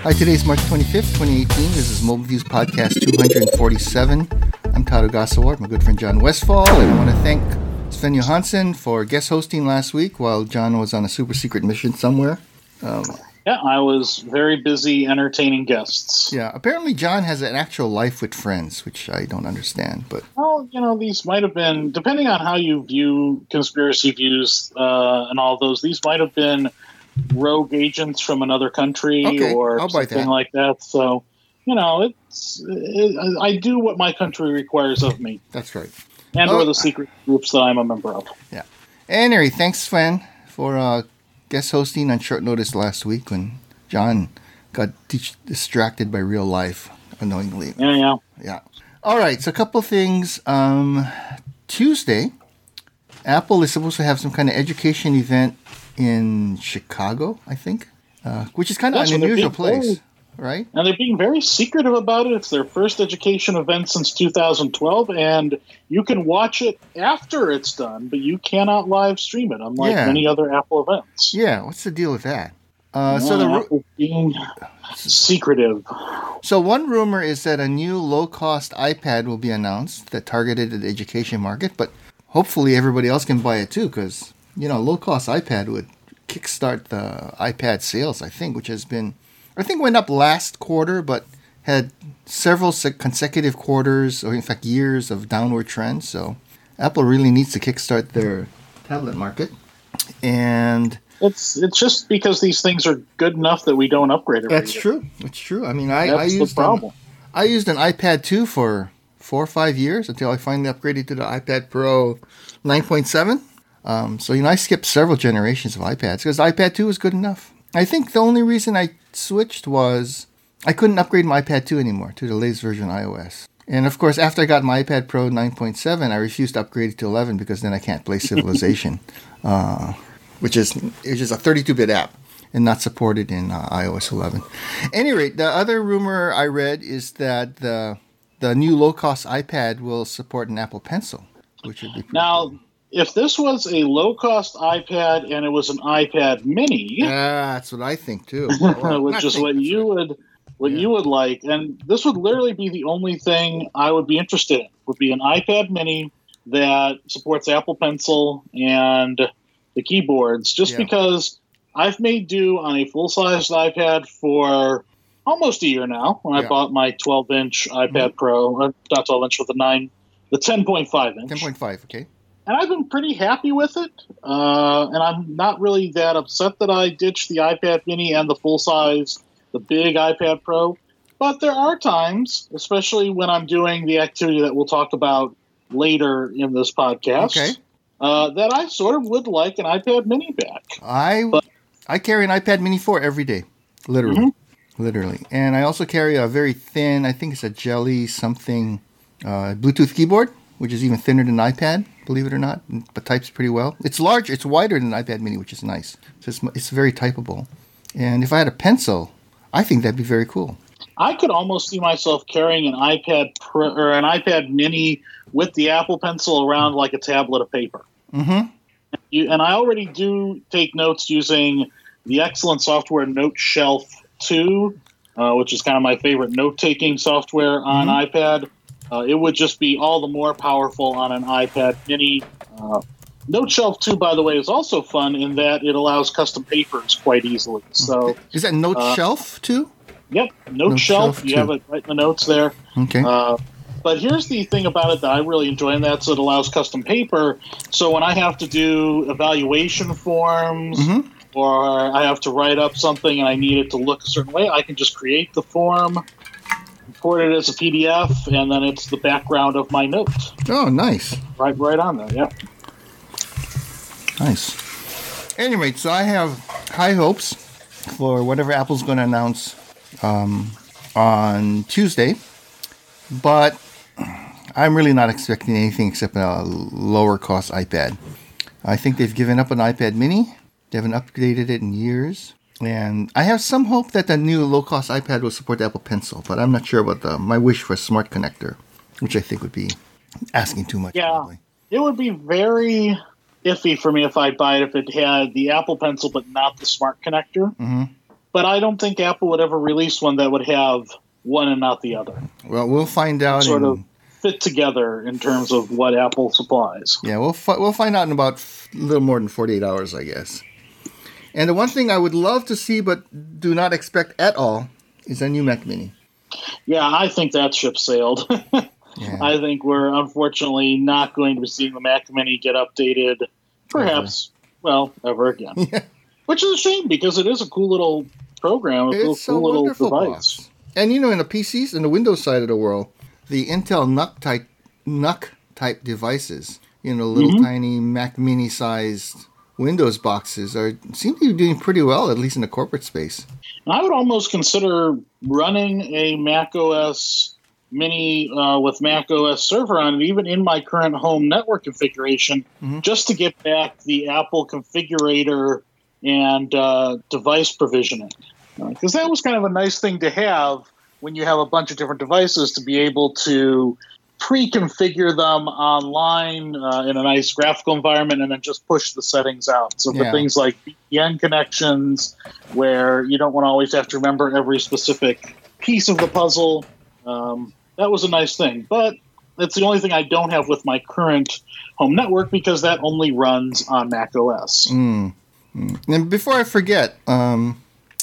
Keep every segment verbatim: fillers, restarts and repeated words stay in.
Hi, today's March twenty-fifth, twenty eighteen. This is Mobile Views Podcast two forty-seven. I'm Todd Ogasawara, my good friend John Westfall, and I want to thank Sven Johansson for guest hosting last week while John was on a super secret mission somewhere. Um, yeah, I was very busy entertaining guests. Yeah, apparently John has an actual life with friends, which I don't understand. But well, you know, these might have been, depending on how you view conspiracy views uh, and all those, these might have been rogue agents from another country okay, or I'll buy something that. like that. So, you know, it's it, I do what my country requires of me. That's right. And oh, or the secret groups that I'm a member of. Yeah. Anyway, thanks, Sven, for uh, guest hosting on short notice last week when John got de- distracted by real life, annoyingly. Yeah, yeah. Yeah. All right, so a couple things. Um, Tuesday, Apple is supposed to have some kind of education event in Chicago, I think, uh, which is kind of That's an what they're unusual being place, told. right? And they're being very secretive about it. It's their first education event since two thousand twelve, and you can watch it after it's done, but you cannot live stream it, unlike Yeah. many other Apple events. Yeah, what's the deal with that? Uh, Yeah, so the ru- Apple's being secretive. so one rumor is that a new low-cost iPad will be announced that targeted at the education market, but hopefully everybody else can buy it too, because you know, low-cost iPad would kickstart the iPad sales, I think, which has been, I think went up last quarter, but had several consecutive quarters, or in fact years of downward trends. So Apple really needs to kickstart their tablet market. And It's it's just because these things are good enough that we don't upgrade it. that's true. It's true. I mean, I, That's I the used problem. An, I used an iPad two for four or five years until I finally upgraded to the iPad Pro nine point seven. Um, so, you know, I skipped several generations of iPads because the iPad two was good enough. I think the only reason I switched was I couldn't upgrade my iPad two anymore to the latest version of iOS. And, of course, after I got my iPad Pro nine point seven, I refused to upgrade it to eleven because then I can't play Civilization, uh, which is which is a thirty-two bit app and not supported in uh, iOS eleven. At any rate, the other rumor I read is that the the new low-cost iPad will support an Apple Pencil, which would be pretty Now, cool. if this was a low-cost iPad and it was an iPad Mini, Yeah, that's what I think too. Well, which not is think, what that's you what- would what Yeah. you would like, and this would literally be the only thing I would be interested in. Would be an iPad Mini that supports Apple Pencil and the keyboards, just Yeah. because I've made do on a full-sized iPad for almost a year now. When Yeah. I bought my twelve-inch iPad Pro, or not twelve-inch, with the nine, the ten point five inch. ten point five, okay. And I've been pretty happy with it. Uh, and I'm not really that upset that I ditched the iPad Mini and the full size, the big iPad Pro. But there are times, especially when I'm doing the activity that we'll talk about later in this podcast, Okay. uh, that I sort of would like an iPad Mini back. I But- I carry an iPad Mini four every day, literally, Mm-hmm. literally, and I also carry a very thin, I think it's a Jelly something, uh, Bluetooth keyboard, which is even thinner than an iPad, believe it or not, but types pretty well. It's large, it's wider than an iPad Mini, which is nice. So it's it's very typeable, and if I had a pencil, I think that'd be very cool. I could almost see myself carrying an iPad Pro or an iPad Mini with the Apple Pencil around like a tablet of paper. Mm-hmm. You, and I already do take notes using the excellent software Note Shelf two, uh, which is kind of my favorite note-taking software on Mhm. iPad. Uh, it would just be all the more powerful on an iPad Mini. Uh, Note Shelf two, by the way, is also fun in that it allows custom papers quite easily. So, Is that Note uh, Shelf too? yep, Note, Note Shelf, Shelf you two. have it right in the notes there. Okay. Uh, but here's the thing about it that I really enjoy, and that's it allows custom paper. So when I have to do evaluation forms, Mhm. or I have to write up something and I need it to look a certain way, I can just create the form, import it as a P D F, and then it's the background of my note. Oh, nice. Right, right on there, yeah. Nice. Anyway, so I have high hopes for whatever Apple's going to announce um, on Tuesday, but I'm really not expecting anything except a lower cost iPad. I think they've given up on iPad Mini. They haven't updated it in years. And I have some hope that the new low cost iPad will support the Apple Pencil, but I'm not sure about the, my wish for a smart connector, which I think would be asking too much. Yeah. Probably. It would be very iffy for me if I buy it if it had the Apple Pencil but not the smart connector. Mm-hmm. but I don't think Apple would ever release one that would have one and not the other. Well, we'll find out. Sort in, of fit together in terms of what Apple supplies. Yeah, we'll fi- we'll find out in about a little more than forty-eight hours, I guess. And the one thing I would love to see, but do not expect at all, is a new Mac Mini. Yeah, I think that ship sailed. yeah. I think we're unfortunately not going to be seeing the Mac Mini get updated, perhaps, ever. well, ever again. Yeah. Which is a shame because it is a cool little program, a it's cool, a cool little wonderful device. Box. And you know, in the P Cs and the Windows side of the world, the Intel N U C type, N U C type devices, you know, little mm-hmm. tiny Mac Mini sized Windows boxes are seem to be doing pretty well, at least in the corporate space. I would almost consider running a Mac O S Mini uh, with Mac O S server on it, even in my current home network configuration, mm-hmm. just to get back the Apple configurator and uh, device provisioning. Because uh, that was kind of a nice thing to have when you have a bunch of different devices, to be able to pre-configure them online uh, in a nice graphical environment and then just push the settings out. So for yeah. things like V P N connections, where you don't want to always have to remember every specific piece of the puzzle, um, that was a nice thing. But it's the only thing I don't have with my current home network, because that only runs on Mac O S. Mm. Mm. And before I forget, um,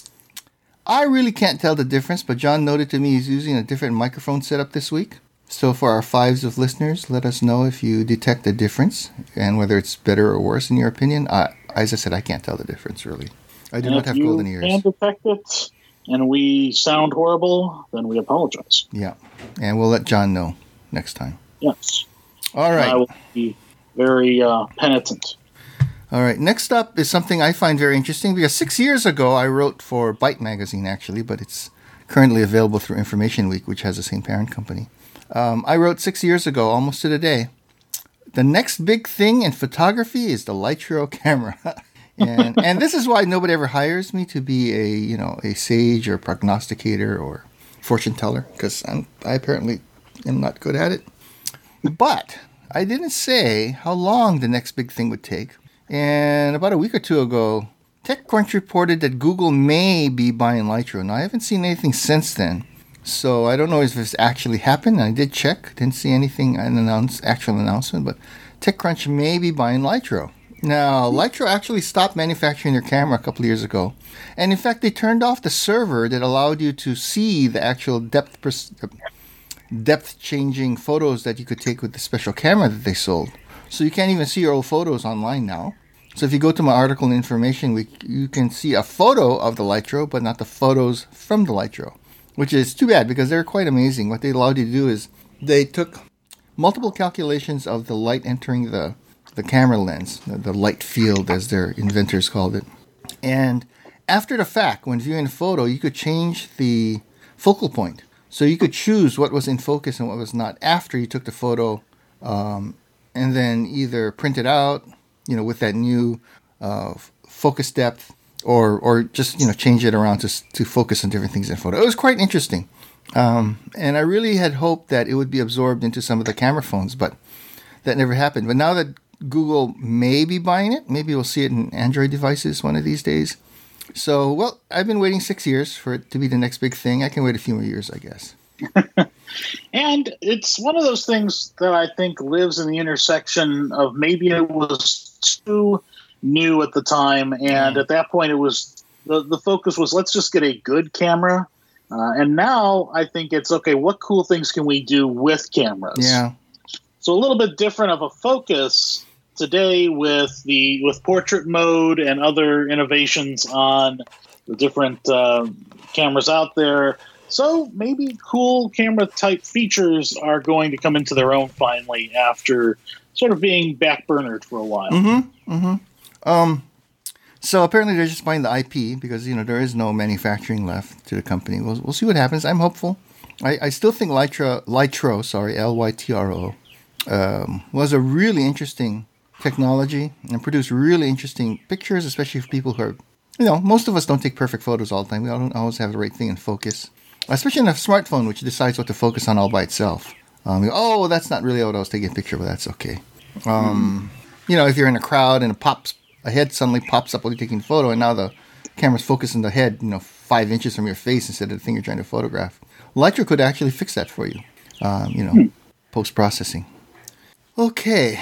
I really can't tell the difference, but John noted to me he's using a different microphone setup this week. So for our fives of listeners, let us know if you detect a difference and whether it's better or worse in your opinion. Uh, as I said, I can't tell the difference, really. I do and not have golden ears. If you can detect it and we sound horrible, then we apologize. Yeah, and we'll let John know next time. Yes. All right. I will be very uh, penitent. All right, next up is something I find very interesting, because six years ago I wrote for Byte Magazine, actually, but it's currently available through Information Week, which has the same parent company. Um, I wrote six years ago, almost to the day, the next big thing in photography is the Lytro camera. and and this is why nobody ever hires me to be a, you know, a sage or prognosticator or fortune teller, because I apparently am not good at it. But I didn't say how long the next big thing would take. And about a week or two ago, TechCrunch reported that Google may be buying Lytro. Now, I haven't seen anything since then, so I don't know if it's actually happened. I did check, didn't see anything, an announce, actual announcement, but TechCrunch may be buying Lytro. Now, Lytro actually stopped manufacturing their camera a couple of years ago, and in fact, they turned off the server that allowed you to see the actual depth pers- depth-changing photos that you could take with the special camera that they sold. So you can't even see your old photos online now. So if you go to my article in Information Week, you can see a photo of the Lytro, but not the photos from the Lytro, which is too bad because they're quite amazing. What they allowed you to do is they took multiple calculations of the light entering the, the camera lens, the, the light field as their inventors called it. And after the fact, when viewing a photo, you could change the focal point. So you could choose what was in focus and what was not after you took the photo, um, and then either print it out, you know, with that new uh, focus depth, or or just, you know, change it around to to focus on different things in photo. It was quite interesting, um, and I really had hoped that it would be absorbed into some of the camera phones, but that never happened. But now that Google may be buying it, maybe we'll see it in Android devices one of these days. So, well, I've been waiting six years for it to be the next big thing. I can wait a few more years, I guess. And it's one of those things that I think lives in the intersection of maybe it was too new at the time, and mm. at that point it was the, the focus was let's just get a good camera. Uh, and now I think it's, okay, what cool things can we do with cameras? Yeah. So a little bit different of a focus today with the with portrait mode and other innovations on the different uh, cameras out there. So maybe cool camera type features are going to come into their own finally after sort of being backburnered for a while. Mm-hmm. Mm-hmm. Um, so apparently they're just buying the I P because, you know, there is no manufacturing left to the company. We'll we'll see what happens. I'm hopeful. I, I still think Lytro, Lytro, sorry, L Y T R O, um, was a really interesting technology and produced really interesting pictures, especially for people who are, you know, most of us don't take perfect photos all the time. We don't always have the right thing in focus. Especially in a smartphone, which decides what to focus on all by itself. Um, you go, oh, that's not really what I was taking a picture of, but that's okay. Um, mm. You know, if you're in a crowd and it pops, a head suddenly pops up while you're taking a photo, and now the camera's focusing the head, you know, five inches from your face instead of the thing you're trying to photograph. Lightroom could actually fix that for you, um, you know, Hmm. post-processing. Okay,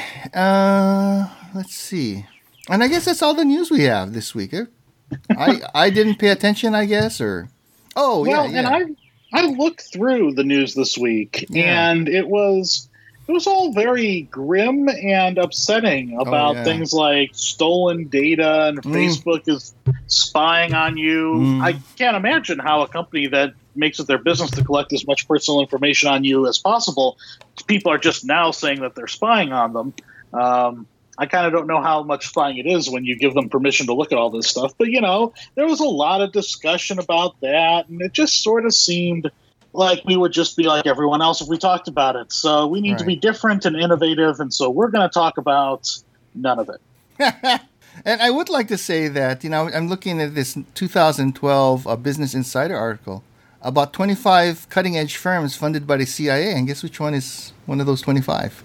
uh, let's see. And I guess that's all the news we have this week. eh? I I didn't pay attention, I guess, or... Oh, Well, yeah, and yeah. I I looked through the news this week, Yeah. and it was it was all very grim and upsetting about yeah. things like stolen data and Mm. Facebook is spying on you. Mm. I can't imagine how a company that makes it their business to collect as much personal information on you as possible, people are just now saying that they're spying on them. Um, I kind of don't know how much spying it is when you give them permission to look at all this stuff. But, you know, there was a lot of discussion about that, and it just sort of seemed like we would just be like everyone else if we talked about it. So we need to be Right. different and innovative, and so we're going to talk about none of it. And I would like to say that, you know, I'm looking at this two thousand twelve uh, Business Insider article about twenty-five cutting-edge firms funded by the C I A, and guess which one is one of those twenty-five?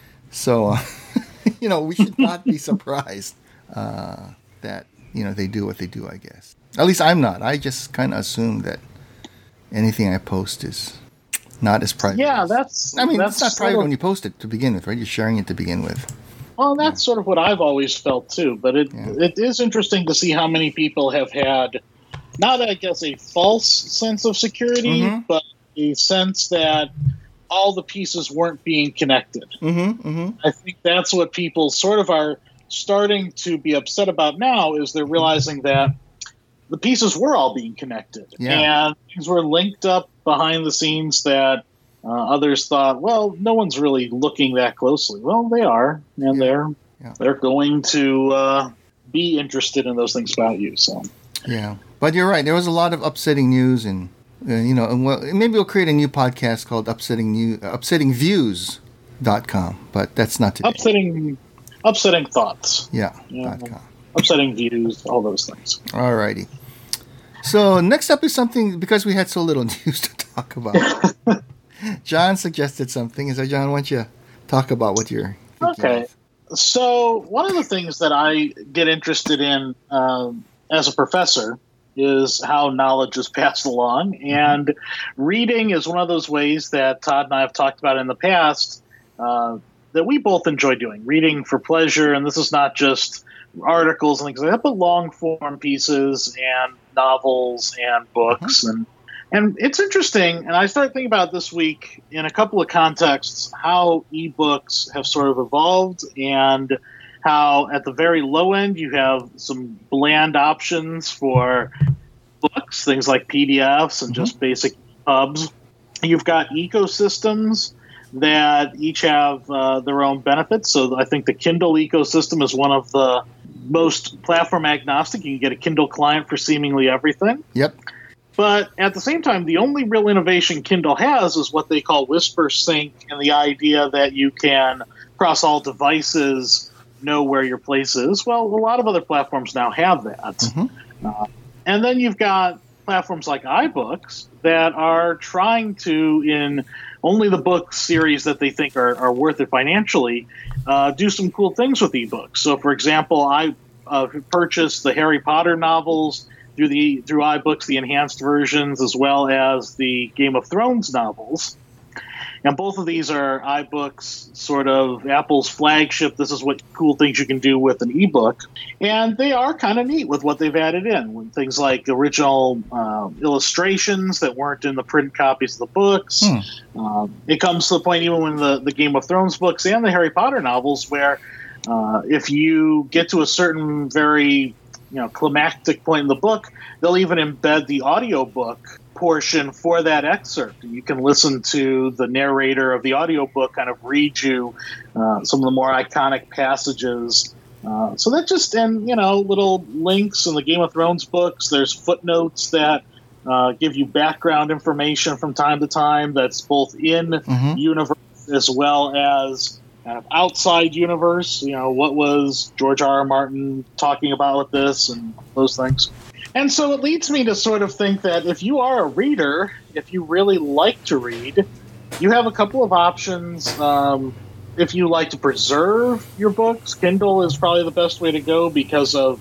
So, uh, you know, we should not be surprised uh, that, you know, they do what they do, I guess. At least I'm not. I just kind of assume that anything I post is not as private. Yeah, as- that's. I mean, that's it's not sort private of- when you post it to begin with, right? You're sharing it to begin with. Well, that's sort of what I've always felt too. But it Yeah. it is interesting to see how many people have had, not I guess a false sense of security, Mhm. but a sense that all the pieces weren't being connected. Mm-hmm, mm-hmm. I think that's what people sort of are starting to be upset about now. Is they're realizing that the pieces were all being connected, Yeah. and things were linked up behind the scenes that. Uh, others thought, well, no one's really looking that closely. Well, they are, and Yeah. they're Yeah. they're going to uh, be interested in those things about you. So, Yeah, but you're right. There was a lot of upsetting news, and uh, you know, and well, maybe we'll create a new podcast called "Upsetting New uh, Upsetting Views" dot com. But that's not today. upsetting, upsetting thoughts, Yeah, Yeah. dot com. upsetting views, all those things. Alrighty. So next up is something, because we had so little news to talk about. John suggested something. So John, why don't you talk about what you're thinking Okay. of? So, one of the things that I get interested in um, as a professor is how knowledge is passed along. And reading is one of those ways that Todd and I have talked about in the past uh, that we both enjoy doing. Reading for pleasure, and this is not just articles and things like that, but long form pieces and novels and books. And and it's interesting, and I started thinking about this week in a couple of contexts how ebooks have sort of evolved, and how at the very low end you have some bland options for books, things like P D Fs and just basic pubs. You've got ecosystems that each have uh, their own benefits. So I think the Kindle ecosystem is one of the most platform agnostic. You can get a Kindle client for seemingly everything. Yep. But at the same time, the only real innovation Kindle has is what they call Whisper Sync, and the idea that you can, across all devices, know where your place is. Well, a lot of other platforms now have that. Mhm. Uh, and then you've got platforms like iBooks that are trying to, in only the book series that they think are, are worth it financially, uh, do some cool things with ebooks. So, for example, I uh, purchased the Harry Potter novels through the through iBooks, the enhanced versions, as well as the Game of Thrones novels. And both of these are iBooks, sort of Apple's flagship. This is what cool things you can do with an ebook. And they are kind of neat with what they've added in. With things like original uh, illustrations that weren't in the print copies of the books. Hmm. Um, it comes to the point even when the, the Game of Thrones books and the Harry Potter novels where uh, if you get to a certain very you know climactic point in the book, they'll even embed the audiobook portion for that excerpt. And you can listen to the narrator of the audiobook kind of read you uh, some of the more iconic passages. Uh, so that just, and, you know, little links in the Game of Thrones books. There's footnotes that uh, give you background information from time to time that's both in Mhm. universe as well as uh, outside universe. You know, what was George R. R. Martin talking about with this and those things. And so it leads me to sort of think that if you are a reader, if you really like to read, you have a couple of options. Um, if you like to preserve your books, Kindle is probably the best way to go because of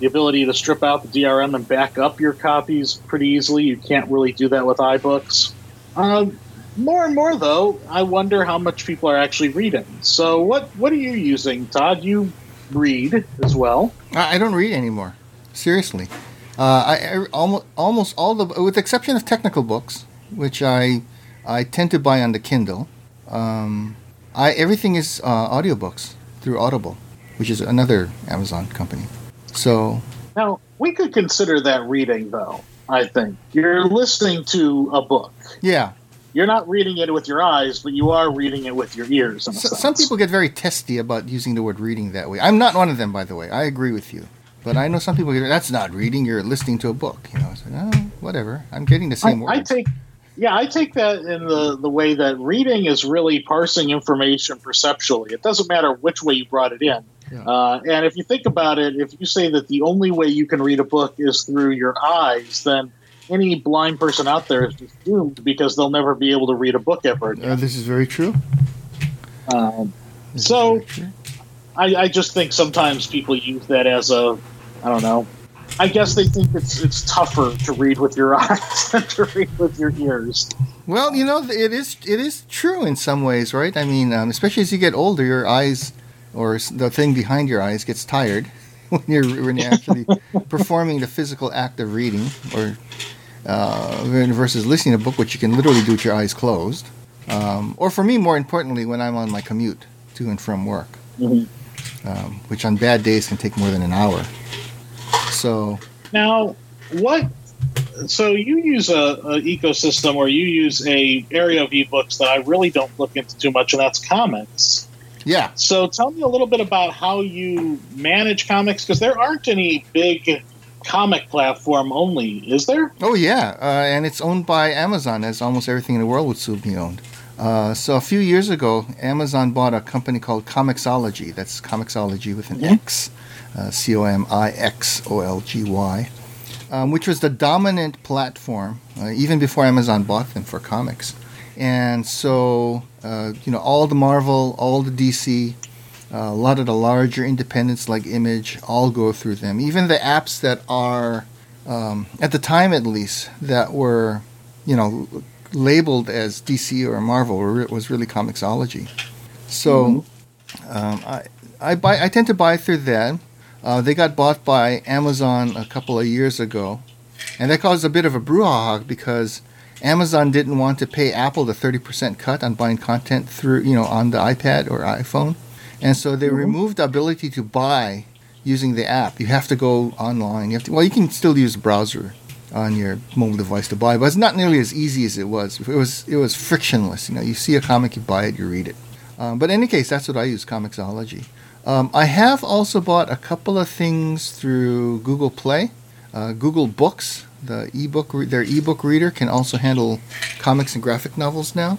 the ability to strip out the D R M and back up your copies pretty easily. You can't really do that with iBooks. Um, more and more, though, I wonder how much people are actually reading. So what, what are you using, Todd? You read as well. I I don't read anymore. Seriously. Uh, I, I almost almost all the, with the exception of technical books, which I I tend to buy on the Kindle. Um, I everything is uh, audiobooks through Audible, which is another Amazon company. So now we could consider that reading, though. I think you're listening to a book. Yeah. You're not reading it with your eyes, but you are reading it with your ears. In a So, sense. some people get very testy about using the word reading that way. I'm not one of them, by the way. I agree with you. But I know some people get, that's not reading, you're listening to a book. You know, I said, oh, whatever. I'm getting the same I, word. I take, yeah, I take that in the, the way that reading is really parsing information perceptually. It doesn't matter which way you brought it in. Yeah. Uh, and if you think about it, if you say that the only way you can read a book is through your eyes, then any blind person out there is just doomed because they'll never be able to read a book ever again. Uh, this is very true. Um, This is so very true. I, I just think sometimes people use that as a, I don't know. I guess they think it's it's tougher to read with your eyes than to read with your ears. Well, you know, it is it is true in some ways, right? I mean, um, especially as you get older, your eyes or s- the thing behind your eyes gets tired when you're when you're actually performing the physical act of reading, or uh, versus listening to a book, which you can literally do with your eyes closed. Um, or for me, more importantly, when I'm on my commute to and from work, Mm-hmm. um, which on bad days can take more than an hour. So Now, what? So you use a, a ecosystem, or you use a area of ebooks that I really don't look into too much, and that's comics. yeah, So tell me a little bit about how you manage comics, because there aren't any big comic platform only, is there? oh yeah, uh, and it's owned by Amazon, as almost everything in the world would soon be owned. Uh, so a few years ago, Amazon bought a company called Comixology. That's Comixology with an X, uh, C O M I X O L G Y, um, which was the dominant platform uh, even before Amazon bought them for comics. And so, uh, you know, all the Marvel, all the D C, uh, a lot of the larger independents like Image all go through them. Even the apps that are, um, at the time at least, that were, you know, labeled as D C or Marvel were, was really Comixology. So um, I I buy I tend to buy through them. Uh, they got bought by Amazon a couple of years ago, and that caused a bit of a brouhaha because Amazon didn't want to pay Apple the thirty percent cut on buying content through, you know, on the iPad or iPhone, and so they Mhm. removed the ability to buy using the app. You have to go online. You have to, well, you can still use the browser on your mobile device to buy, but it's not nearly as easy as it was. It was it was frictionless. You know, you see a comic, you buy it, you read it. Um, but in any case, that's what I use, Comixology. Um, I have also bought a couple of things through Google Play, uh, Google Books. The ebook, re- their ebook reader can also handle comics and graphic novels now.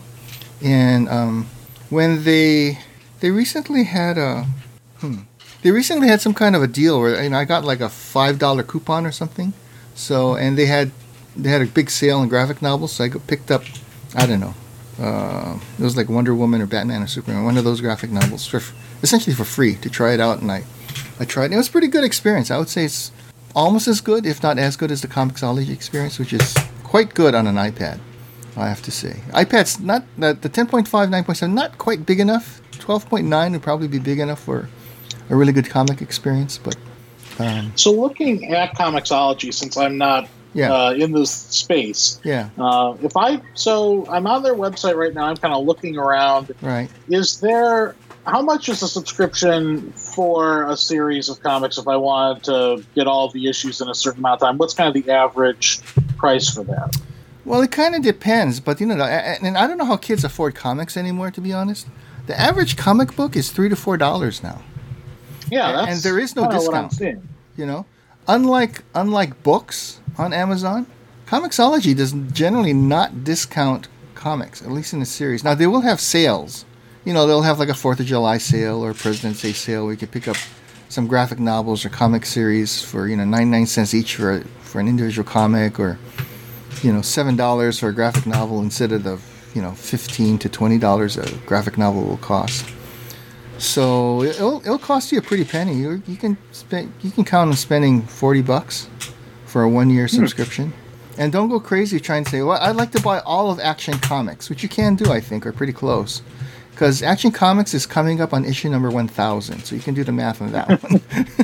And um, when they they recently had a hmm, they recently had some kind of a deal where, you know, I got like a five dollar coupon or something. So, and they had they had a big sale on graphic novels, so I got picked up, I don't know, uh, it was like Wonder Woman or Batman or Superman, one of those graphic novels, for essentially for free to try it out, and I, I tried it. It was a pretty good experience. I would say it's almost as good, if not as good, as the Comixology experience, which is quite good on an iPad, I have to say. iPad's not, the, the ten point five, nine point seven, not quite big enough. twelve point nine would probably be big enough for a really good comic experience, but... Um, So looking at Comixology, since I'm not Yeah. uh, in this space, yeah, uh, if I so I'm on their website right now. I'm kind of looking around. right. Is there how much is a subscription for a series of comics if I wanted to get all the issues in a certain amount of time? What's kind of the average price for that? Well, it kind of depends, but you know, I- and I don't know how kids afford comics anymore, to be honest. The average comic book is three to four dollars now. Yeah, And- that's and there is no kinda what I'm discount. seeing. You know, unlike unlike books on Amazon, Comixology does generally not discount comics, at least in the series. Now they will have sales. You know, they'll have like a Fourth of July sale or President's Day sale where you can pick up some graphic novels or comic series for, you know, ninety-nine cents each for a, for an individual comic, or, you know, seven dollars for a graphic novel instead of the, you know, fifteen to twenty dollars a graphic novel will cost. So it'll it'll cost you a pretty penny. You you can spend you can count on spending forty bucks for a one year subscription, and don't go crazy trying to say, well, I'd like to buy all of Action Comics, which you can do, I think, or pretty close, because Action Comics is coming up on issue number one thousand, so you can do the math on that one.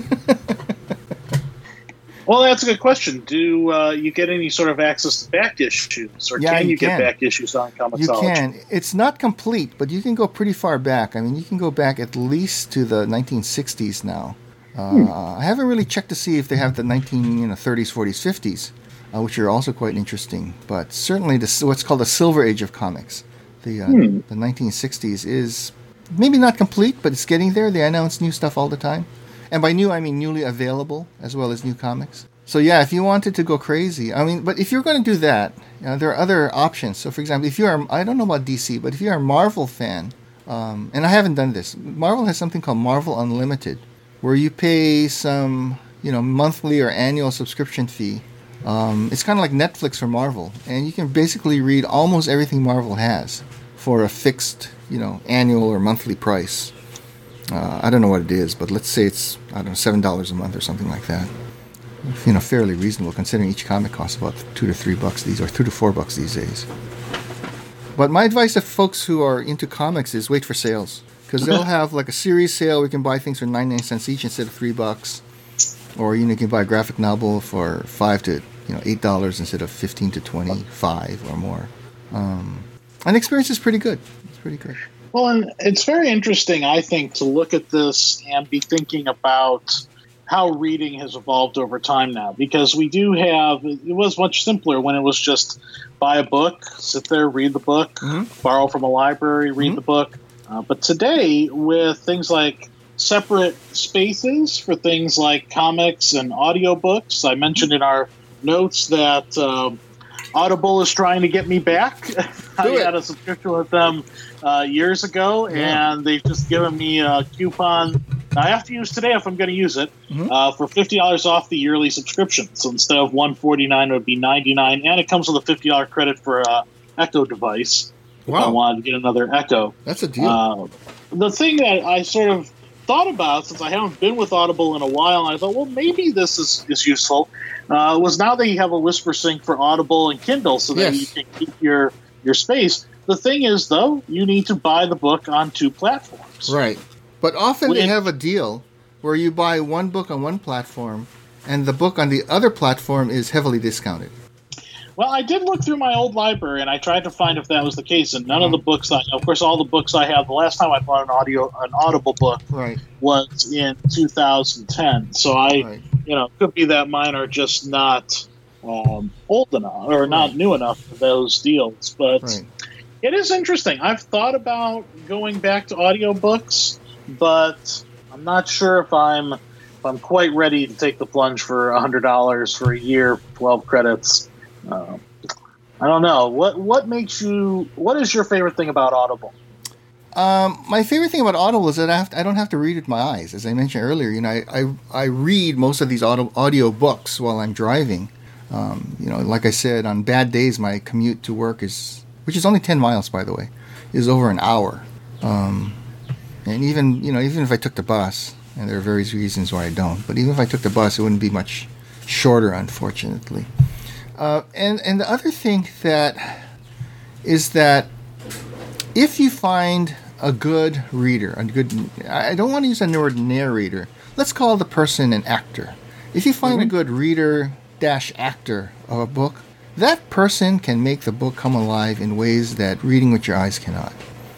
Well, that's a good question. Do uh, you get any sort of access to back issues, or Yeah, can you you, get can. back issues on You Comixology? can. It's not complete, but you can go pretty far back. I mean, you can go back at least to the nineteen sixties now. Uh, Hmm. I haven't really checked to see if they have the nineteen you know, thirties, forties, fifties, uh, which are also quite interesting. But certainly, the, what's called the Silver Age of comics, the uh, Hmm. the nineteen sixties, is maybe not complete, but it's getting there. They announce new stuff all the time, and by new I mean newly available as well as new comics. So yeah, if you wanted to go crazy, I mean, but if you're going to do that, you know, there are other options. So for example, if you are, I don't know about D C, but if you're a Marvel fan, um, and I haven't done this, Marvel has something called Marvel Unlimited, where you pay some, you know, monthly or annual subscription fee. Um, it's kind of like Netflix for Marvel, and you can basically read almost everything Marvel has for a fixed, you know, annual or monthly price. Uh, I don't know what it is, but let's say it's, I don't know, seven dollars a month or something like that. You know, fairly reasonable considering each comic costs about two to three bucks these, or two to four bucks these days. But my advice to folks who are into comics is wait for sales, because they'll have like a series sale where you can buy things for ninety-nine cents each instead of three bucks, or you know, you can buy a graphic novel for five to you know eight dollars instead of fifteen to twenty-five or more. Um, and the experience is pretty good. It's pretty good. Well, and it's very interesting, I think, to look at this and be thinking about how reading has evolved over time now, because we do have, it was much simpler when it was just buy a book, sit there, read the book, Mhm. borrow from a library, read Mhm. the book. Uh, but today, with things like separate spaces for things like comics and audiobooks, I mentioned in our notes that um, Audible is trying to get me back. I Do it. had a subscription with them uh, years ago, Yeah. and they've just given me a coupon I have to use today if I'm going to use it Mhm. uh, for fifty dollars off the yearly subscription. So instead of one hundred forty-nine dollars, it would be ninety-nine dollars, and it comes with a fifty dollars credit for an Echo device. If I Wow, wanted to get another Echo. that's a deal. Uh, the thing that I sort of thought about, since I haven't been with Audible in a while, and I thought, well, maybe this is, is useful, uh, was now that you have a Whisper Sync for Audible and Kindle so that Yes. you can keep your, your space. The thing is, though, you need to buy the book on two platforms. Right. But often they When- have a deal where you buy one book on one platform and the book on the other platform is heavily discounted. Well, I did look through my old library, and I tried to find if that was the case, and none of the books I, of course, all the books I have, the last time I bought an audio, an Audible book Right. was in two thousand ten. So I, Right. you know, it could be that mine are just not um, old enough or not Right. new enough for those deals. But Right. it is interesting. I've thought about going back to audiobooks, but I'm not sure if I'm if I'm quite ready to take the plunge for one hundred dollars for a year, twelve credits. Um, I don't know. What what makes you? What is your favorite thing about Audible? Um, my favorite thing about Audible is that I, have to, I don't have to read with my eyes. As I mentioned earlier, you know, I, I, I read most of these audio, audio books while I'm driving. Um, you know, like I said, on bad days, my commute to work is, which is only ten miles, by the way, is over an hour. Um, and even, you know, even if I took the bus, and there are various reasons why I don't, but even if I took the bus, it wouldn't be much shorter, unfortunately. Uh, and, and the other thing that is that if you find a good reader, a good, I don't want to use the word narrator. Let's call the person an actor. If you find Mhm. a good reader dash actor of a book, that person can make the book come alive in ways that reading with your eyes cannot.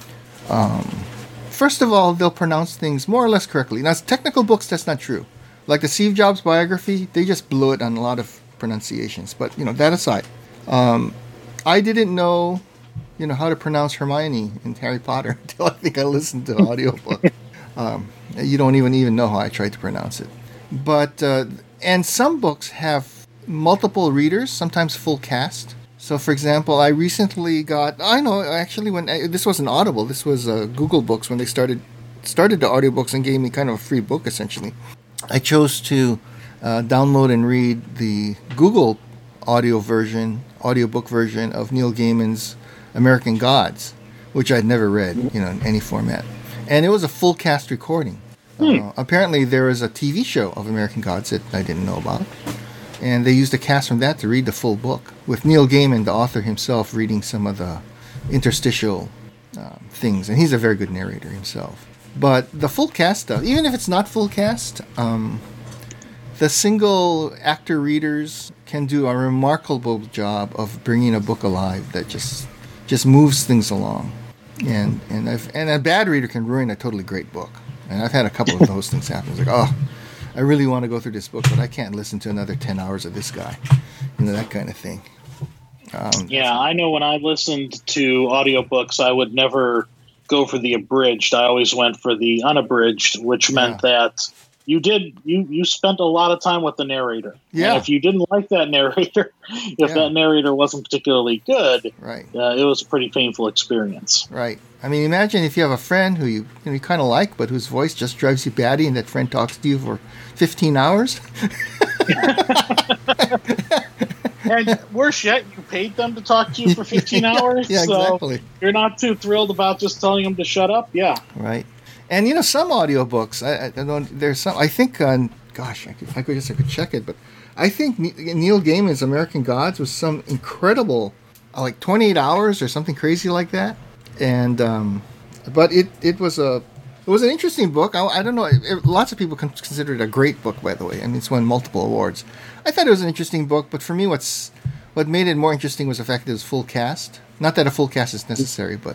Um, first of all, they'll pronounce things more or less correctly. Now, technical books, that's not true. Like the Steve Jobs biography, they just blew it on a lot of pronunciations. But, you know, that aside, um, I didn't know, you know, how to pronounce Hermione in Harry Potter until I think I listened to the audiobook. um, you don't even even know how I tried to pronounce it. But, uh, and some books have multiple readers, sometimes full cast. So, for example, I recently got, I know, actually, when I, this wasn't Audible, this was uh, Google Books when they started started the audiobooks and gave me kind of a free book, essentially. I chose to uh, download and read the Google audio version, audiobook version of Neil Gaiman's American Gods, which I'd never read, you know, in any format. and it was a full cast recording. Hmm. Uh, apparently, there was a T V show of American Gods that I didn't know about, and they used a cast from that to read the full book, with Neil Gaiman, the author himself, reading some of the interstitial uh, things, and he's a very good narrator himself. But the full cast stuff, even if it's not full cast, um, the single actor readers can do a remarkable job of bringing a book alive that just just moves things along, and and I've, and a bad reader can ruin a totally great book. And I've had a couple of those things happen. It's like, oh, I really want to go through this book, but I can't listen to another ten hours of this guy, you know, that kind of thing. Um, yeah, I know when I listened to audiobooks, I would never go for the abridged. I always went for the unabridged, which meant Yeah. that you did you you spent a lot of time with the narrator. Yeah. And if you didn't like that narrator, if Yeah. that narrator wasn't particularly good, Right, uh, it was a pretty painful experience. right. I mean, imagine if you have a friend who you, you, know, you kind of like, but whose voice just drives you batty, and that friend talks to you for fifteen hours. And worse yet, you paid them to talk to you for fifteen hours. Yeah, so exactly. you're not too thrilled about just telling them to shut up. Yeah. Right. And you know, some audiobooks, I, I don't, there's some, I think, uh, gosh, I could, I could just I could check it, but I think Ne- Neil Gaiman's American Gods was some incredible, uh, like twenty-eight hours or something crazy like that. And, um, but it, it was a, it was an interesting book. I, I don't know, it, it- lots of people con- consider it a great book, by the way. I mean, it's won multiple awards. I thought it was an interesting book, but for me, what's, what made it more interesting was the fact that it was full cast. Not that a full cast is necessary, but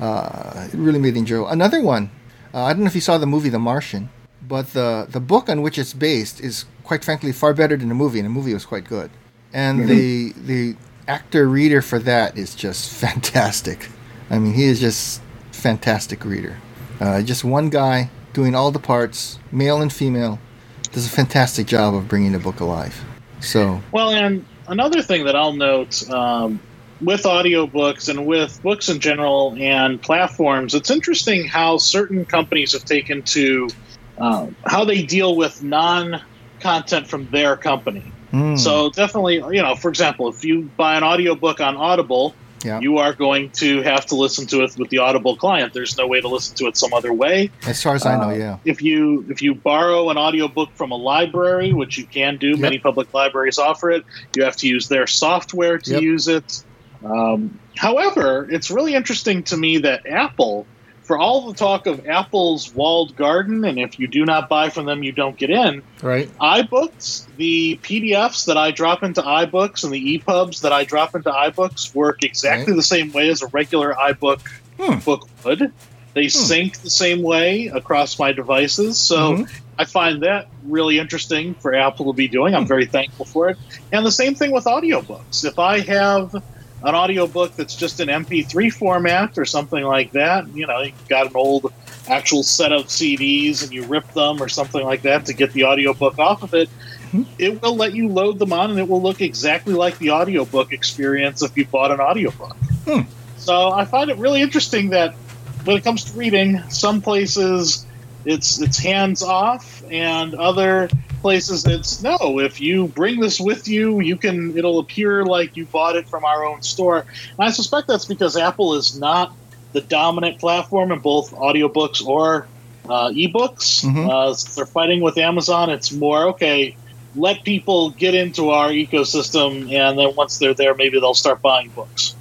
uh, it really made it enjoyable. Another one, uh, I don't know if you saw the movie The Martian, but the the book on which it's based is, quite frankly, far better than the movie, and the movie was quite good. And the the actor reader for that is just fantastic. I mean, he is just fantastic reader. Uh, just one guy doing all the parts, male and female, does a fantastic job of bringing the book alive. So, Well, and another thing that I'll note um, with audiobooks and with books in general and platforms, it's interesting how certain companies have taken to uh, how they deal with non-content from their company. mm, So definitely, you know, for example, if you buy an audiobook on Audible, yeah, you are going to have to listen to it with the Audible client. There's no way to listen to it some other way. as far as I know, Uh, yeah. If you if you borrow an audiobook from a library, which you can do, many public libraries offer it, you have to use their software to Yep. use it. Um, however, it's really interesting to me that Apple, for all the talk of Apple's walled garden, and if you do not buy from them, you don't get in, Right. iBooks, the P D Fs that I drop into iBooks and the E P U Bs that I drop into iBooks work exactly Right. the same way as a regular iBook Hmm. book would. They sync the same way across my devices. So Mhm. I find that really interesting for Apple to be doing. I'm very thankful for it. And the same thing with audiobooks. If I have an audiobook that's just in M P three format or something like that, you know, you've got an old actual set of C Ds and you rip them or something like that to get the audiobook off of it, Mhm. it will let you load them on and it will look exactly like the audiobook experience if you bought an audiobook. Hmm. So I find it really interesting that when it comes to reading, some places it's it's hands off and other places it's no, if you bring this with you, you can it'll appear like you bought it from our own store. And I suspect that's because Apple is not the dominant platform in both audiobooks or uh, ebooks. Mhm. Uh, since they're fighting with Amazon, it's more okay, let people get into our ecosystem, and then once they're there, maybe they'll start buying books.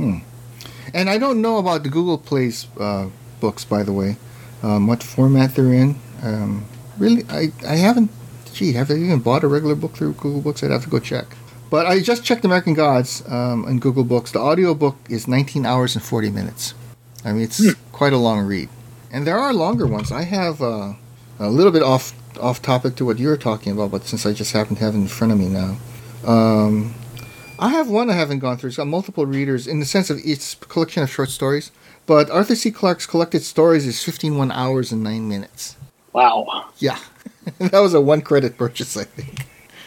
And I don't know about the Google Play's uh, books, by the way, um, what format they're in. Um, really, I, I haven't, gee, have I even bought a regular book through Google Books? I'd have to go check. But I just checked American Gods um, in Google Books. The audiobook is nineteen hours and forty minutes. I mean, it's quite a long read. And there are longer ones. I have uh, a little bit off off topic to what you're talking about, but since I just happen to have it in front of me now. Um, I have one I haven't gone through. It's got multiple readers in the sense of each collection of short stories. But Arthur C. Clarke's collected stories is fifteen one hours and nine minutes. Wow. Yeah. That was a one credit purchase, I think.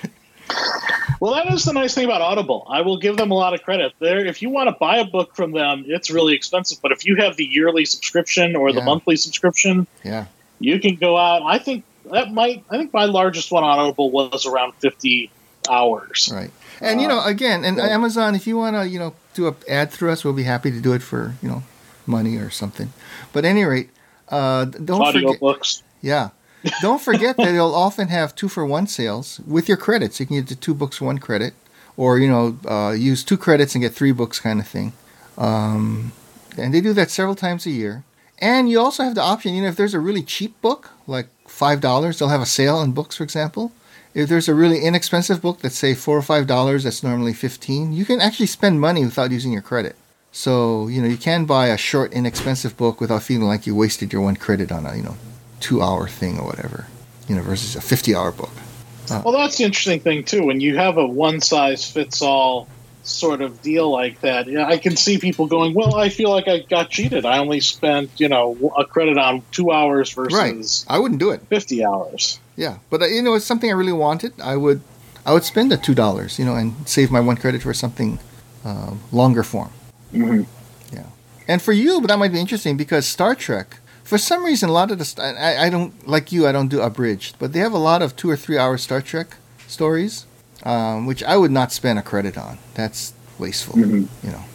Well, that is the nice thing about Audible. I will give them a lot of credit. There, if you want to buy a book from them, it's really expensive. But if you have the yearly subscription or the Yeah. monthly subscription, Yeah. you can go out. I think that might. I think my largest one on Audible was around fifty hours. Right. And, you know, again, and yeah. Amazon, if you want to, you know, do an ad through us, we'll be happy to do it for, you know, money or something. But at any rate, Uh, don't Audio forget, books. yeah. Don't forget that they'll often have two for one sales with your credits. You can get the two books one credit, or you know, uh, use two credits and get three books kind of thing. Um, and they do that several times a year. And you also have the option, you know, if there's a really cheap book, like five dollars, they'll have a sale on books, for example. If there's a really inexpensive book that's, say, four or five dollars, that's normally fifteen dollars, you can actually spend money without using your credit. So, you know, you can buy a short, inexpensive book without feeling like you wasted your one credit on a, you know, two-hour thing or whatever, you know, versus a fifty-hour book. Uh, well, that's the interesting thing, too. When you have a one-size-fits-all sort of deal like that, yeah, I can see people going, well, I feel like I got cheated. I only spent, you know, a credit on two hours versus right. I wouldn't do it. fifty hours. Yeah, but, uh, you know, it's something I really wanted. I would I would spend the two dollars, you know, and save my one credit for something uh, longer form. Mm-hmm. Yeah. And for you, but that might be interesting because Star Trek, for some reason, a lot of the, I, I don't, like you, I don't do abridged, but they have a lot of two or three hour Star Trek stories, um, which I would not spend a credit on. That's wasteful, mm-hmm. you know.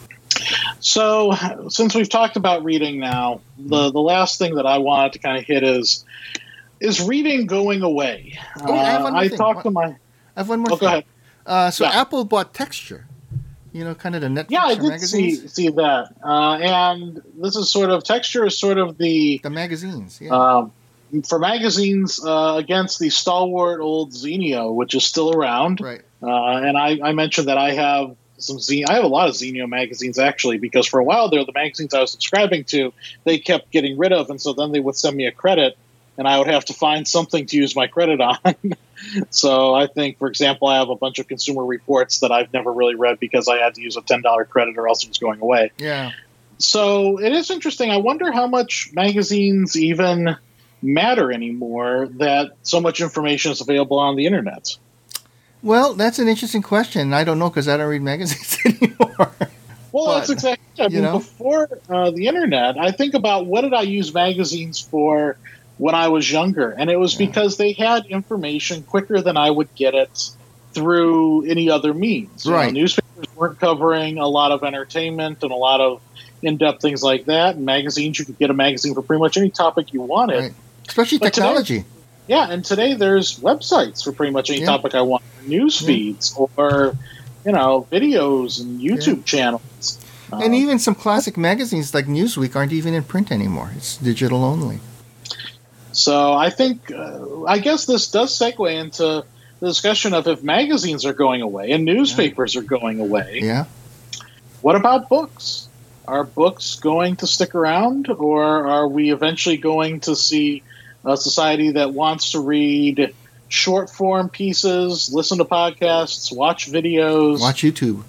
So, since we've talked about reading now, the, the last thing that I wanted to kind of hit is, is reading going away? Oh, I have one more uh, I thing. talked to my... I have one more oh, thing. Go ahead. Uh, so yeah. Apple bought Texture. You know, kind of the Netflix yeah, I for did magazines. see see that, uh, and this is sort of Texture is sort of the the magazines, yeah. Um, for magazines uh, against the stalwart old Zenio, which is still around. Right. Uh, and I, I mentioned that I have some Z. I have a lot of Zenio magazines actually, because for a while there, the magazines I was subscribing to, they kept getting rid of, and so then they would send me a credit, and I would have to find something to use my credit on. So I think, for example, I have a bunch of Consumer Reports that I've never really read because I had to use a ten dollars credit or else it was going away. Yeah. So it is interesting. I wonder how much magazines even matter anymore, that so much information is available on the internet. Well, that's an interesting question. I don't know because I don't read magazines anymore. Well, but, that's exactly. I mean, know? before uh, the internet, I think about what did I use magazines for when I was younger, and it was yeah. because they had information quicker than I would get it through any other means. You right. know, newspapers weren't covering a lot of entertainment and a lot of in-depth things like that. And magazines, you could get a magazine for pretty much any topic you wanted. Right. Especially but technology. Today, yeah, and today there's websites for pretty much any yeah. topic I want. News feeds yeah. or, you know, videos and YouTube yeah. channels. And um, even some classic magazines like Newsweek aren't even in print anymore. It's digital only. So I think, uh, I guess this does segue into the discussion of if magazines are going away and newspapers yeah. are going away. Yeah. What about books? Are books going to stick around, or are we eventually going to see a society that wants to read short form pieces, listen to podcasts, watch videos, watch YouTube?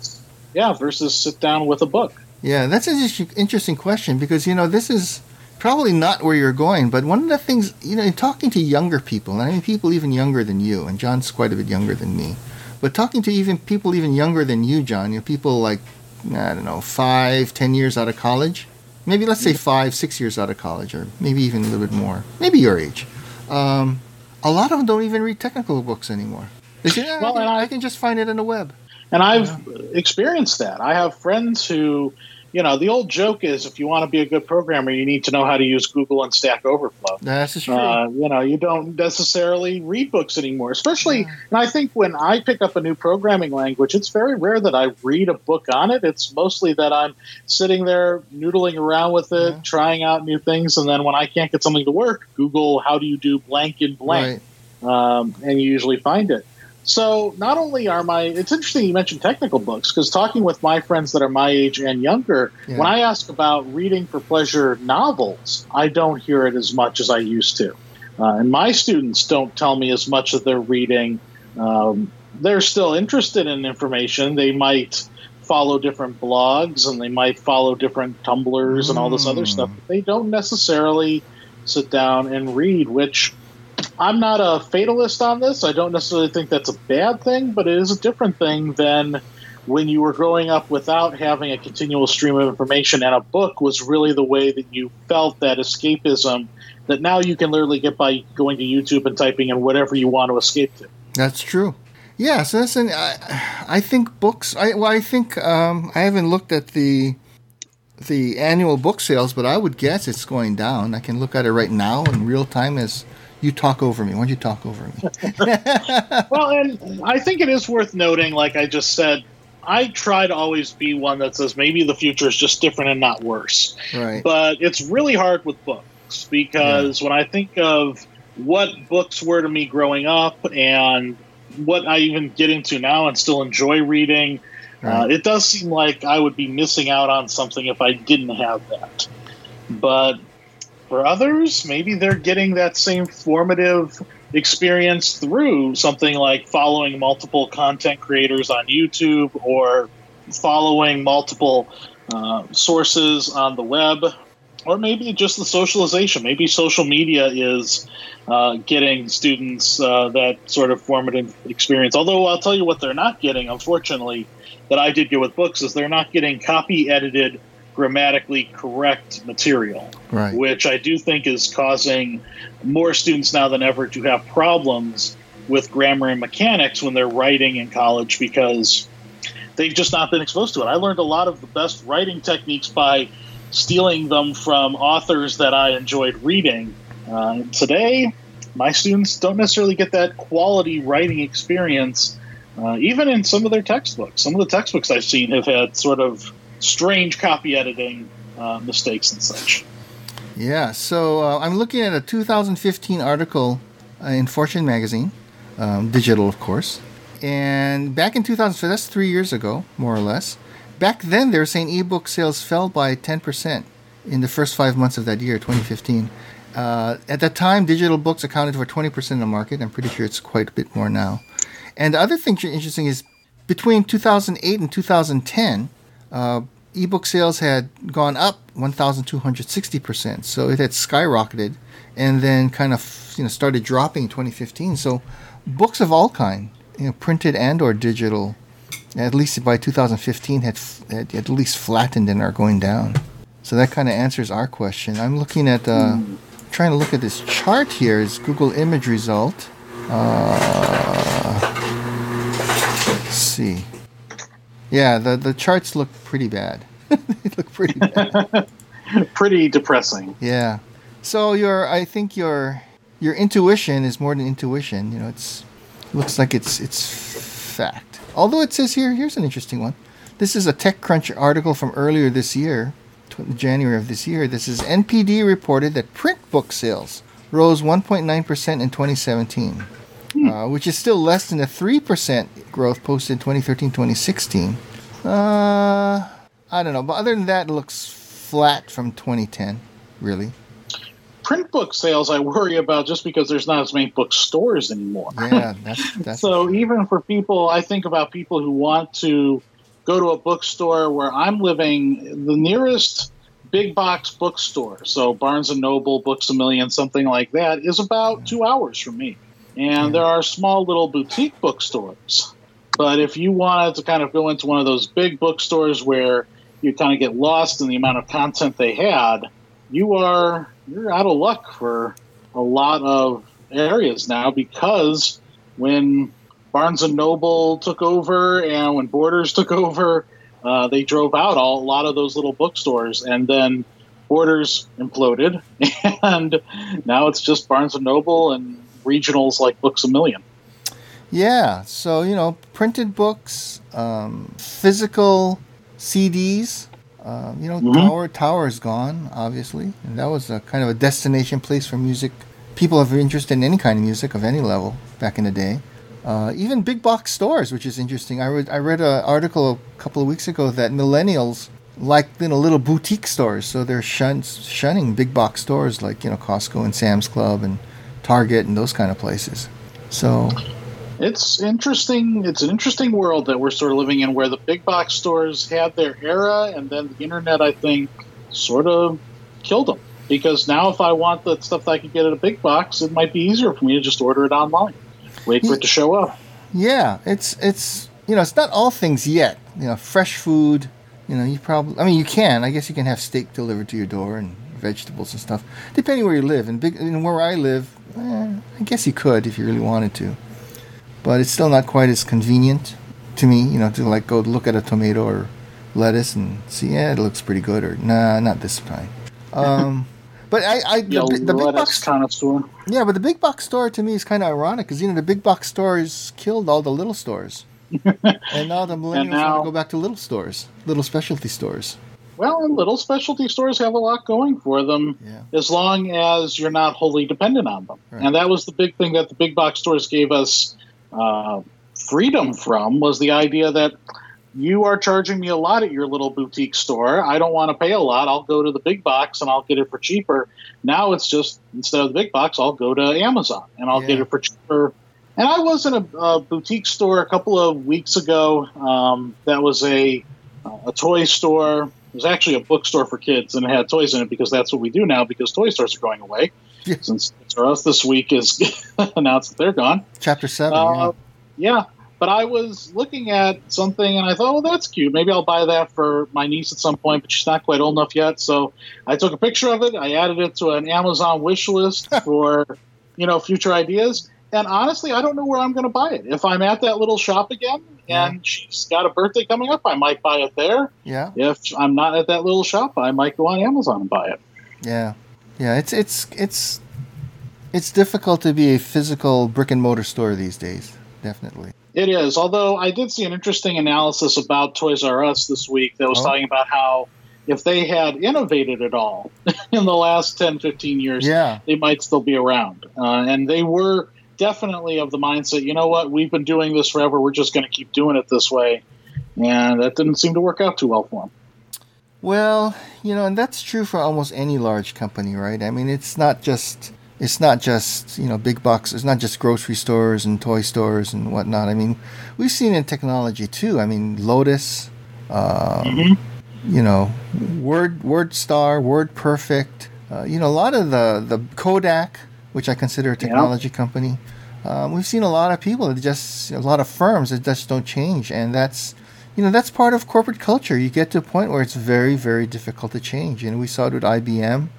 Yeah, versus sit down with a book. Yeah, that's an interesting question because, you know, this is probably not where you're going, but one of the things, you know, in talking to younger people, and I mean people even younger than you, and John's quite a bit younger than me, but talking to even people even younger than you, John, you know, people like, I don't know, five, ten years out of college, maybe let's say five, six years out of college, or maybe even a little bit more, maybe your age. Um, a lot of them don't even read technical books anymore. They say, yeah, well, I, can, I, I can just find it on the web. And I've yeah. experienced that. I have friends who, you know, the old joke is if you want to be a good programmer, you need to know how to use Google and Stack Overflow. That's true. Uh, you know, you don't necessarily read books anymore, especially, yeah. and I think when I pick up a new programming language, it's very rare that I read a book on it. It's mostly that I'm sitting there noodling around with it, yeah. trying out new things, and then when I can't get something to work, Google, how do you do blank and blank? Right. Um, and you usually find it. So not only are my, it's interesting you mentioned technical books, because talking with my friends that are my age and younger, yeah. when I ask about reading for pleasure novels, I don't hear it as much as I used to. Uh, and my students don't tell me as much that they're reading. Um, they're still interested in information. They might follow different blogs and they might follow different Tumblrs mm. and all this other stuff. But they don't necessarily sit down and read, which I'm not a fatalist on this. I don't necessarily think that's a bad thing, but it is a different thing than when you were growing up without having a continual stream of information, and a book was really the way that you felt that escapism that now you can literally get by going to YouTube and typing in whatever you want to escape to. That's true. Yeah, so listen, I, I think books, I, well, I think um, I haven't looked at the the annual book sales, but I would guess it's going down. I can look at it right now in real time as you talk over me. Why don't you talk over me? Well, and I think it is worth noting, like I just said, I try to always be one that says maybe the future is just different and not worse. Right. But it's really hard with books because yeah. when I think of what books were to me growing up and what I even get into now and still enjoy reading, right. uh, it does seem like I would be missing out on something if I didn't have that. But for others, maybe they're getting that same formative experience through something like following multiple content creators on YouTube or following multiple uh, sources on the web, or maybe just the socialization. Maybe social media is uh, getting students uh, that sort of formative experience. Although I'll tell you what they're not getting, unfortunately, that I did get with books, is they're not getting copy-edited, grammatically correct material, right. which I do think is causing more students now than ever to have problems with grammar and mechanics when they're writing in college because they've just not been exposed to it. I learned a lot of the best writing techniques by stealing them from authors that I enjoyed reading. Uh, today, my students don't necessarily get that quality writing experience, uh, even in some of their textbooks. Some of the textbooks I've seen have had sort of strange copy editing uh, mistakes and such. Yeah, so uh, I'm looking at a two thousand fifteen article uh, in Fortune magazine, um, digital, of course. And back in two thousand, so that's three years ago, more or less. Back then, they were saying ebook sales fell by ten percent in the first five months of that year, twenty fifteen. Uh, at that time, digital books accounted for twenty percent of the market. I'm pretty sure it's quite a bit more now. And the other thing interesting is between two thousand eight and two thousand ten, uh, ebook sales had gone up one thousand two hundred sixty percent. So it had skyrocketed and then kind of you know started dropping in twenty fifteen. So books of all kind, you know, printed and or digital, at least by two thousand fifteen, had, had at least flattened and are going down. So that kind of answers our question. I'm looking at, uh, mm. trying to look at this chart here. Is Google image result. Uh, let's see. Yeah, the, the charts look pretty bad. They look pretty bad. Pretty depressing. Yeah. So your, I think your your intuition is more than intuition. You know, it's looks like it's it's fact. Although it says here, here's an interesting one. This is a TechCrunch article from earlier this year, January of this year. This is N P D reported that print book sales rose one point nine percent in twenty seventeen, hmm. uh, which is still less than the three percent growth posted in twenty thirteen twenty sixteen. Uh, I don't know. But other than that, it looks flat from twenty ten, really. Print book sales I worry about just because there's not as many bookstores anymore. Yeah, that's, that's so even for people, I think about people who want to go to a bookstore where I'm living, the nearest big box bookstore, so Barnes and Noble, Books A Million, something like that, is about two hours from me. And yeah. there are small little boutique bookstores. But if you wanted to kind of go into one of those big bookstores where you kind of get lost in the amount of content they had, you are you're out of luck for a lot of areas now, because when Barnes and Noble took over and when Borders took over, uh, they drove out all, a lot of those little bookstores, and then Borders imploded, and now it's just Barnes and Noble and regionals like Books A Million. Yeah, so, you know, printed books, um, physical C Ds. Uh, you know, mm-hmm. Tower Tower is gone, obviously, and that was a kind of a destination place for music. People have interest in any kind of music of any level back in the day. Uh, even big box stores, which is interesting. I read I read an article a couple of weeks ago that millennials like you know little boutique stores, so they're shun- shunning big box stores like you know Costco and Sam's Club and Target and those kind of places. So. It's interesting. It's an interesting world that we're sort of living in, where the big box stores had their era, and then the internet, I think, sort of killed them. Because now, if I want the stuff that I could get at a big box, it might be easier for me to just order it online, wait for it to show up. Yeah, it's it's you know it's not all things yet. You know, fresh food. You know, you probably. I mean, you can. I guess you can have steak delivered to your door and vegetables and stuff, depending where you live. And big, and where I live, eh, I guess you could if you really wanted to. But it's still not quite as convenient to me, you know, to like go look at a tomato or lettuce and see, yeah, it looks pretty good, or nah, not this time. Um, but I, I the, Yeah, bi- the big lettuce box connoisseur. Yeah, but the big box store to me is kind of ironic because you know the big box stores killed all the little stores, and now the millennials now- want to go back to little stores, little specialty stores. Well, and little specialty stores have a lot going for them Yeah. as long as you're not wholly dependent on them. Right. And that was the big thing that the big box stores gave us uh, freedom from, was the idea that you are charging me a lot at your little boutique store. I don't want to pay a lot. I'll go to the big box and I'll get it for cheaper. Now it's just, instead of the big box, I'll go to Amazon and I'll Yeah. get it for cheaper. And I was in a, a boutique store a couple of weeks ago. Um, that was a, a toy store. It was actually a bookstore for kids, and it had toys in it because that's what we do now, because toy stores are going away. Yeah. Since Toys R Us this week is announced that they're gone. Chapter seven. Uh, yeah, but I was looking at something, and I thought, well, that's cute. Maybe I'll buy that for my niece at some point, but she's not quite old enough yet. So I took a picture of it. I added it to an Amazon wish list for, you know, future ideas. And honestly, I don't know where I'm going to buy it. If I'm at that little shop again and Yeah. she's got a birthday coming up, I might buy it there. yeah, If I'm not at that little shop, I might go on Amazon and buy it. yeah, yeah. It's it's it's it's difficult to be a physical brick and mortar store these days. Definitely. It is, although I did see an interesting analysis about Toys R Us this week that was Oh. talking about how if they had innovated at all in the last ten, fifteen years, Yeah. they might still be around. Uh, and they were definitely of the mindset, you know what, we've been doing this forever, we're just going to keep doing it this way. And that didn't seem to work out too well for them. Well, you know, and that's true for almost any large company, right? I mean, it's not just it's not just you know big box. It's not just grocery stores and toy stores and whatnot. I mean, we've seen in technology too. I mean, Lotus, um, Mm-hmm. you know, Word WordStar, WordPerfect. Uh, you know, a lot of the the Kodak, which I consider a technology company. Um, we've seen a lot of people that just a lot of firms that just don't change, and that's you know that's part of corporate culture. You get to a point where it's very very difficult to change. You know, we saw it with I B M.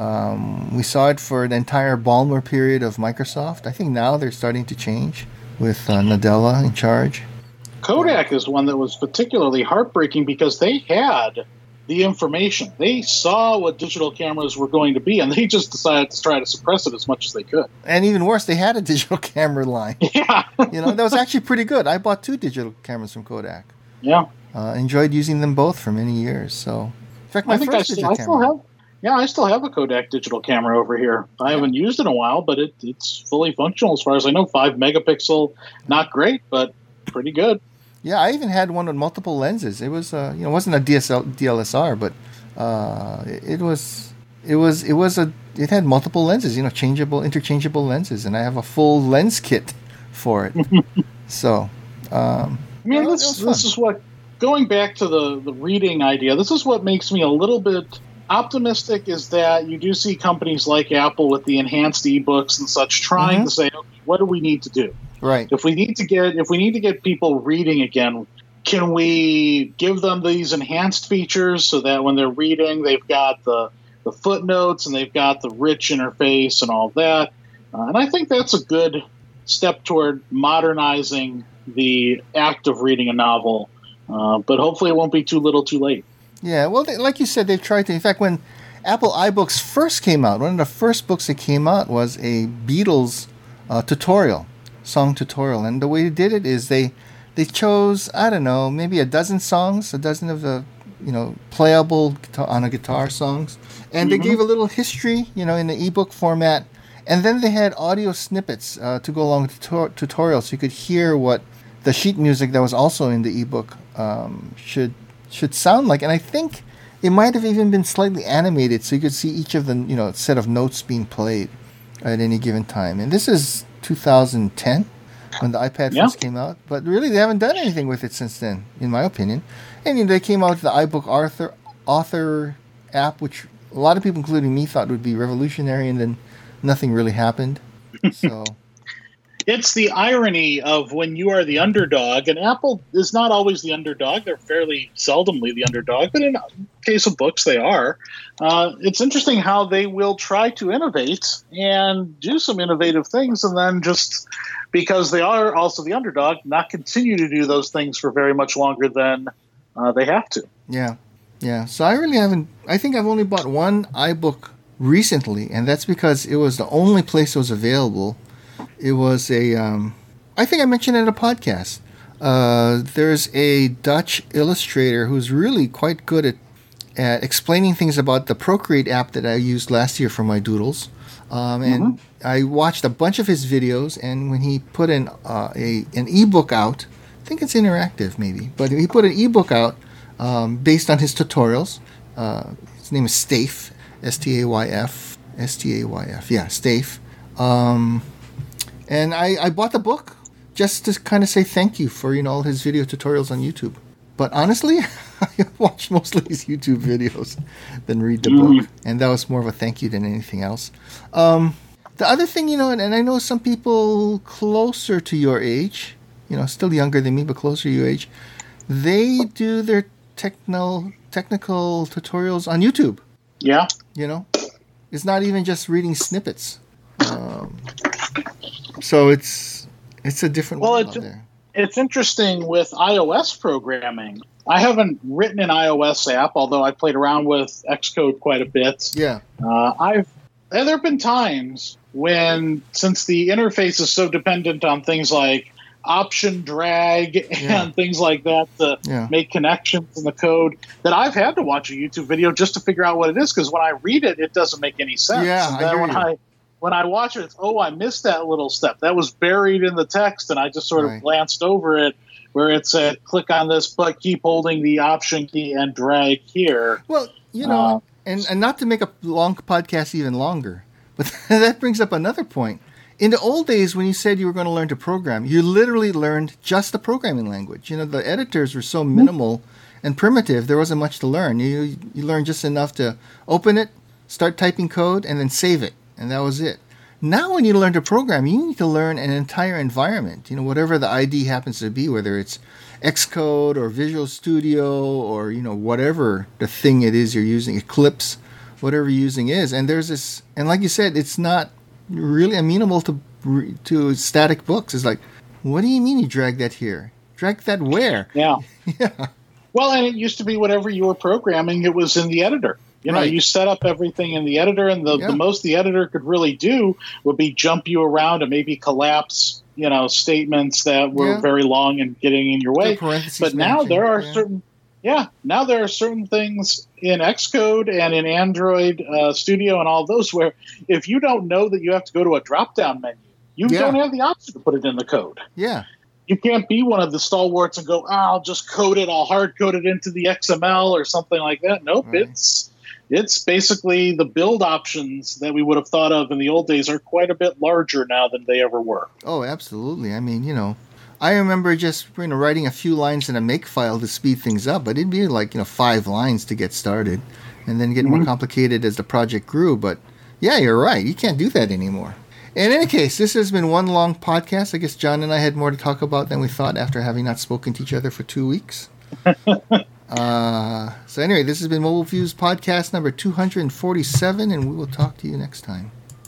Um, we saw it for the entire Ballmer period of Microsoft. I think now they're starting to change with uh, Nadella in charge. Kodak is one that was particularly heartbreaking because they had the information. They saw what digital cameras were going to be, and they just decided to try to suppress it as much as they could. And even worse, they had a digital camera line. Yeah. You know, that was actually pretty good. I bought two digital cameras from Kodak. Yeah. Uh, enjoyed using them both for many years. So, in fact, my I think I first still, digital I still camera. have. Yeah, I still have a Kodak digital camera over here. I haven't used it in a while, but it, it's fully functional as far as I know. Five megapixel, not great, but pretty good. Yeah, I even had one with multiple lenses. It was, uh, you know, it wasn't a D S L, D L S R, but uh, it, it was, it was, it was a, it had multiple lenses. You know, changeable, interchangeable lenses, and I have a full lens kit for it. So, um, I mean, well, it this was this fun. is what, going back to the, the reading idea, this is what makes me a little bit optimistic, is that you do see companies like Apple with the enhanced ebooks and such trying Mhm. to say, okay, what do we need to do? Right. If we need to get if we need to get people reading again, can we give them these enhanced features so that when they're reading, they've got the the footnotes and they've got the rich interface and all that? Uh, and I think that's a good step toward modernizing the act of reading a novel. Uh, but hopefully, it won't be too little, too late. Yeah, well, they, like you said, they've tried to. In fact, when Apple iBooks first came out, one of the first books that came out was a Beatles uh, tutorial, song tutorial. And the way they did it is they they chose, I don't know, maybe a dozen songs, a dozen of the, you know, playable guitar, on a guitar songs. And they Mhm. gave a little history, you know, in the ebook format. And then they had audio snippets uh, to go along with the tutor- tutorial, so you could hear what the sheet music that was also in the ebook um, should should sound like. And I think it might have even been slightly animated, so you could see each of the you know set of notes being played at any given time. And this is two thousand ten when the iPad Yeah. first came out, but really they haven't done anything with it since then, in my opinion. And you know, they came out with the iBook Author Author app, which a lot of people, including me, thought would be revolutionary, and then nothing really happened. So. It's the irony of when you are the underdog, and Apple is not always the underdog. They're fairly seldomly the underdog, but in case of books, they are. Uh, it's interesting how they will try to innovate and do some innovative things, and then just because they are also the underdog, not continue to do those things for very much longer than uh, they have to. Yeah, yeah. So I really haven't. I think I've only bought one iBook recently, and that's because it was the only place it was available. It was a. Um, I think I mentioned it in a podcast. Uh, there's a Dutch illustrator who's really quite good at at explaining things about the Procreate app that I used last year for my doodles. Um, and mm-hmm. I watched a bunch of his videos, and when he put an uh, a an ebook out, I think it's interactive maybe, but he put an ebook out um, based on his tutorials. Uh, his name is Stayf, S T A Y F, S T A Y F, yeah, Stayf. Um, and I, I bought the book just to kind of say thank you for, you know, all his video tutorials on YouTube. But honestly, I watched mostly his YouTube videos than read the mm. book. And that was more of a thank you than anything else. Um, the other thing, you know, and, and I know some people closer to your age, you know, still younger than me, but closer to your age, they do their techno, technical tutorials on YouTube. Yeah. You know, it's not even just reading snippets. Um, so it's it's a different well, world it's, out there. It's interesting with iOS programming. I haven't written an iOS app, although I played around with Xcode quite a bit. Yeah. Uh, I've and there have been times when, since the interface is so dependent on things like option drag and yeah. things like that to yeah. make connections in the code, that I've had to watch a YouTube video just to figure out what it is, because when I read it, it doesn't make any sense. Yeah, and I then hear when you. I when I watch it, it's, oh, I missed that little step. That was buried in the text, and I just sort right. of glanced over it, where it said, click on this, but keep holding the option key and drag here. Well, you know, uh, and, and not to make a long podcast even longer, but that brings up another point. In the old days, when you said you were going to learn to program, you literally learned just the programming language. You know, the editors were so minimal mm-hmm. and primitive, there wasn't much to learn. You you learned just enough to open it, start typing code, and then save it, and that was it. Now when you learn to program, you need to learn an entire environment, you know, whatever the I D happens to be, whether it's Xcode or Visual Studio or, you know, whatever the thing it is you're using, Eclipse, whatever you're using is. And there's this, and like you said, it's not really amenable to to static books. It's like, what do you mean you drag that here? Drag that where? Yeah. yeah. Well, and it used to be whatever you were programming, it was in the editor. You know, right. you set up everything in the editor, and the, yeah. the most the editor could really do would be jump you around and maybe collapse, you know, statements that were yeah. very long and getting in your way. But now matching. there are yeah. certain, yeah, now there are certain things in Xcode and in Android uh, Studio and all those where if you don't know that you have to go to a drop-down menu, you yeah. don't have the option to put it in the code. Yeah. You can't be one of the stalwarts and go, oh, I'll just code it, I'll hard code it into the X M L or something like that. Nope, right. it's it's basically the build options that we would have thought of in the old days are quite a bit larger now than they ever were. Oh, absolutely. I mean, you know, I remember just, you know, writing a few lines in a Makefile to speed things up, but it'd be like, you know, five lines to get started and then get mm-hmm. more complicated as the project grew. But yeah, you're right. You can't do that anymore. In any case, this has been one long podcast. I guess John and I had more to talk about than we thought after having not spoken to each other for two weeks. uh, so anyway, this has been Mobile Views podcast number two hundred forty-seven, and we will talk to you next time.